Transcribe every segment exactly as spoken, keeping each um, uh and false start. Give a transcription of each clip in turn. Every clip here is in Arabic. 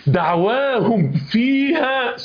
دعواهم فيها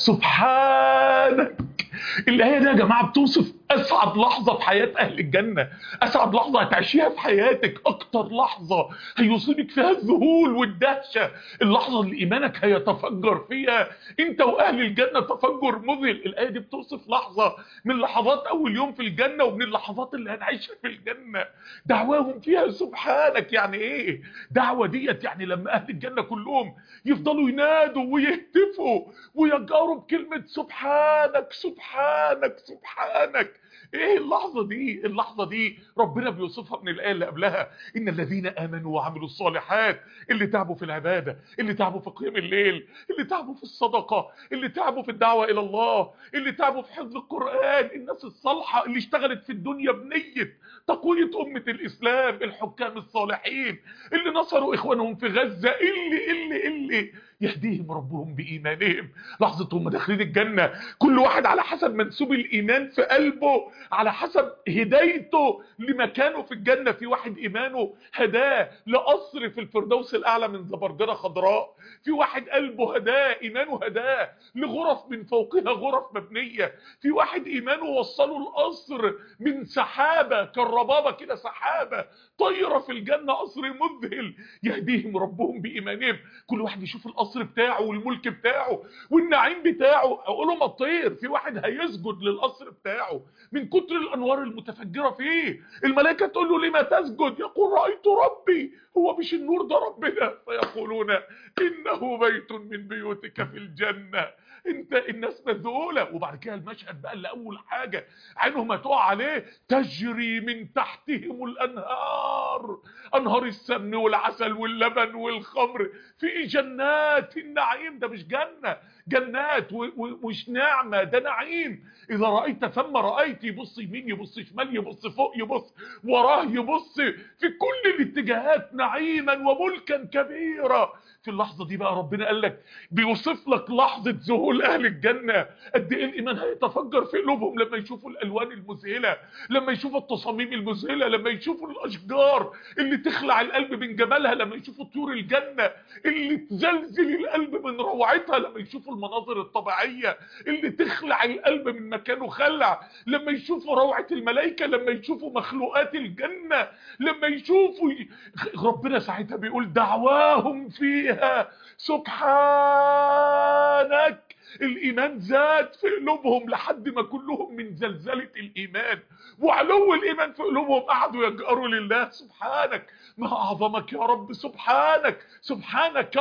سبحانك. الآية دي يا جماعة بتوصف أسعد لحظة في حياة أهل الجنة، أسعد لحظة هتعيشيها في حياتك، أكتر لحظة هيصيبك فيها الذهول والدهشة، اللحظة اللي إيمانك هيتفجر فيها أنت وأهل الجنة تفجر مذهل. الآية دي بتوصف لحظة من لحظات أول يوم في الجنة ومن اللحظات اللي هنعيشها في الجنة. دعواهم فيها سبحانك يعني إيه؟ دعوة ديت يعني لما أهل الجنة كلهم يفضلوا ينادوا ويهتفوا ويجاروا بكلمة سبحانك سبحانك سبحانك. ايه اللحظة دي؟ اللحظة دي ربنا بيوصفها من الآية اللي قبلها، ان الذين آمنوا وعملوا الصالحات، اللي تعبوا في العبادة، اللي تعبوا في قيام الليل، اللي تعبوا في الصدقة، اللي تعبوا في الدعوة الى الله، اللي تعبوا في حفظ القرآن، الناس الصالحة اللي اشتغلت في الدنيا بنية تقوية أمة الإسلام، الحكام الصالحين اللي نصروا إخوانهم في غزة، اللي اللي اللي يهديهم ربهم بإيمانهم. لحظة هم داخلين الجنة كل واحد على حسب منسوب الإيمان في قلبه، على حسب هدايته لمكانه في الجنة. في واحد إيمانه هداه لقصر في الفردوس الأعلى من زبرجدة خضراء، في واحد قلبه هداه إيمانه هداه لغرف من فوقها غرف مبنية، في واحد إيمانه وصله القصر من سحابة كالربابة كده، سحابة طايرة في الجنة، قصر مذهل يهديهم ربهم بإيمانهم. كل واحد يشوف القصر بتاعه والملك بتاعه والنعيم بتاعه، اقوله ما تطير، في واحد هيسجد للقصر بتاعه من كتر الانوار المتفجره فيه. الملائكه تقول له لما تسجد؟ يقول رايت ربي. هو مش النور ده ربنا؟ فيقولون انه بيت من بيوتك في الجنه. انت الناس مذهوله. وبعد كده المشهد بقى اللي اول حاجه عينهم هتقع عليه، تجري من تحتهم الانهار، انهار السمن والعسل واللبن والخمر في جنات النعيم. ده مش جنة، جنات ومش نعمة، ده نعيم. إذا رأيت ثم رأيت، يبص يمين يبص شمال يبص فوق يبص وراه يبص في كل الاتجاهات، نعيما وملكا كبيرا. في اللحظة دي بقى ربنا قال لك بيوصف لك لحظة ذهول أهل الجنة، قد إيه الإيمان هيتفجر في قلوبهم لما يشوفوا الألوان المذهلة، لما يشوفوا التصاميم المذهلة، لما يشوفوا الأشجار اللي تخلع القلب من جمالها، لما يشوفوا طيور الجنة اللي تزلزل القلب من روعتها، لما يشوفوا المناظر الطبيعية اللي تخلع القلب من مكانه خلع، لما يشوفوا روعة الملائكة، لما يشوفوا مخلوقات الجنة، لما يشوفوا ربنا ساعتها بيقول دعواهم فيها سبحانك. الإيمان زاد في قلوبهم لحد ما كلهم من زلزلة الإيمان وعلو الإيمان في قلوبهم قعدوا يجأروا لله سبحانك، ما أعظمك يا رب، سبحانك سبحانك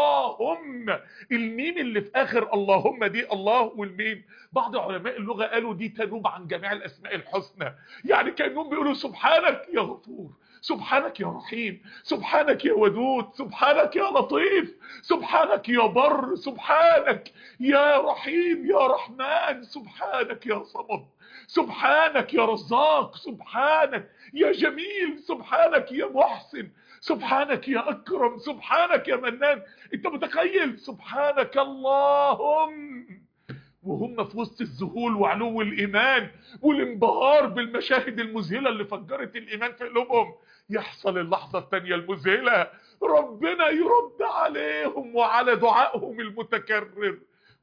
اللهم. الميم اللي في آخر اللهم دي، الله والميم، بعض علماء اللغة قالوا دي تنوب عن جميع الأسماء الحسنى، يعني كأنهم بيقولوا سبحانك يا غفور، سبحانك يا رحيم، سبحانك يا ودود، سبحانك يا لطيف، سبحانك يا بر، سبحانك يا رحيم يا رحمن، سبحانك يا صمد، سبحانك يا رزاق، سبحانك يا جميل، سبحانك يا محسن، سبحانك يا أكرم، سبحانك يا منان. انت متخيل؟ سبحانك اللهم. وهم في وسط الذهول وعلو الإيمان والانبهار بالمشاهد المذهلة اللي فجرت الإيمان في قلوبهم، يحصل اللحظة الثانية المذهلة، ربنا يرد عليهم وعلى دعائهم المتكرر،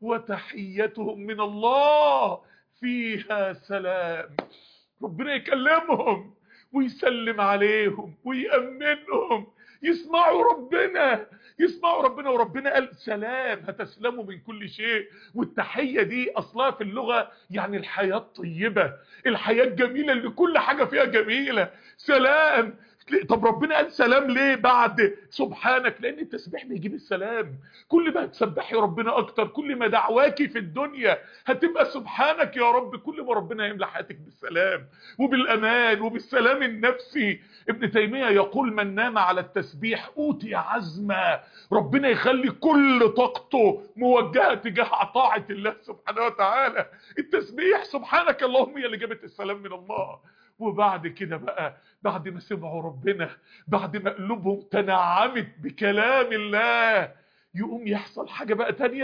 وتحيتهم من الله فيها سلام. ربنا يكلمهم ويسلم عليهم ويأمنهم، يسمعوا ربنا، يسمعوا ربنا. وربنا قال سلام، هتسلموا من كل شيء. والتحية دي أصلها في اللغة يعني الحياة الطيبة، الحياة الجميلة اللي كل حاجة فيها جميلة، سلام. طب ربنا قال سلام ليه بعد سبحانك؟ لأن التسبيح بيجيب السلام. كل ما هتسبحي ربنا أكتر، كل ما دعواكي في الدنيا هتبقى سبحانك يا رب، كل ما ربنا يملى حياتك بالسلام وبالأمان وبالسلام النفسي. ابن تيمية يقول من نام على التسبيح أوتي عزما، ربنا يخلي كل طاقته موجهة تجاه طاعة الله سبحانه وتعالى. التسبيح سبحانك اللهم هي اللي جابت السلام من الله. وبعد كده بقى، بعد ما سمعوا ربنا، بعد ما قلوبهم تنعمت بكلام الله، يقوم يحصل حاجة بقى تانية،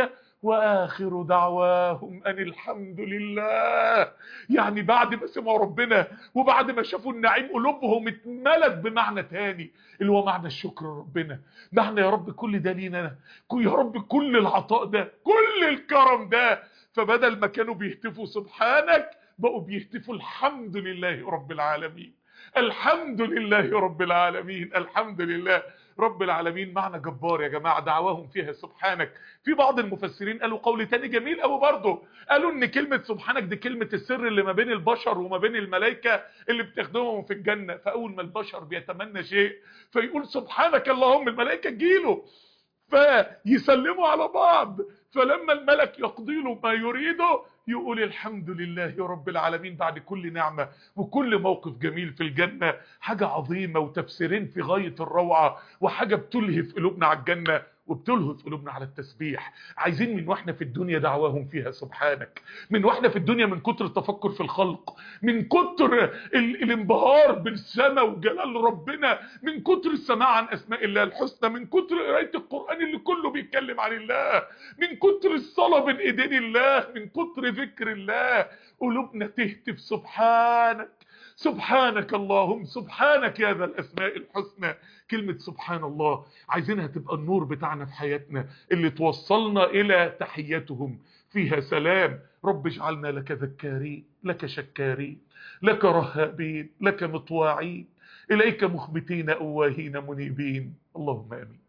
وآخر دعواهم أن الحمد لله. يعني بعد ما سمعوا ربنا وبعد ما شافوا النعيم قلوبهم اتملت بمعنى تاني اللي هو معنى الشكر لربنا. معنى يا رب كل ده لينا، يا رب كل العطاء ده، كل الكرم ده. فبدل ما كانوا بيهتفوا سبحانك بقوا بيهتفوا الحمد لله رب العالمين. الحمد لله رب العالمين. الحمد لله رب العالمين. معنى جبار يا جماعة، دعواهم فيها سبحانك. في بعض المفسرين قالوا قول تاني جميل قوي برضه، قالوا ان كلمة سبحانك دي كلمة السر اللي ما بين البشر وما بين الملائكة اللي بتخدمهم في الجنة. فاول ما البشر بيتمنى شيء فيقول سبحانك اللهم، الملائكة تجيله فيسلموا على بعض، فلما الملك يقضي له ما يريده يقول الحمد لله رب العالمين بعد كل نعمة وكل موقف جميل في الجنة. حاجة عظيمة وتفسيرين في غاية الروعة، وحاجة بتلهف قلوبنا على الجنة وبتلهف قلوبنا على التسبيح. عايزين من واحنا في الدنيا دعواهم فيها سبحانك، من واحنا في الدنيا من كتر التفكر في الخلق، من كتر ال الانبهار بالسماء وجلال ربنا، من كتر السماع عن اسماء الله الحسنى، من كتر قرايه القرآن اللي كله بيتكلم عن الله، من كتر الصلاة بين ايدين الله، من كتر ذكر الله، قلوبنا تهتف سبحانك سبحانك اللهم، سبحانك يا ذا الأسماء الحسنى. كلمة سبحان الله عايزينها تبقى النور بتاعنا في حياتنا اللي توصلنا إلى تحياتهم فيها سلام. رب اجعلنا لك ذكارين، لك شكارين، لك رهابين، لك مطواعين، إليك مخبتين أواهين منيبين. اللهم آمين.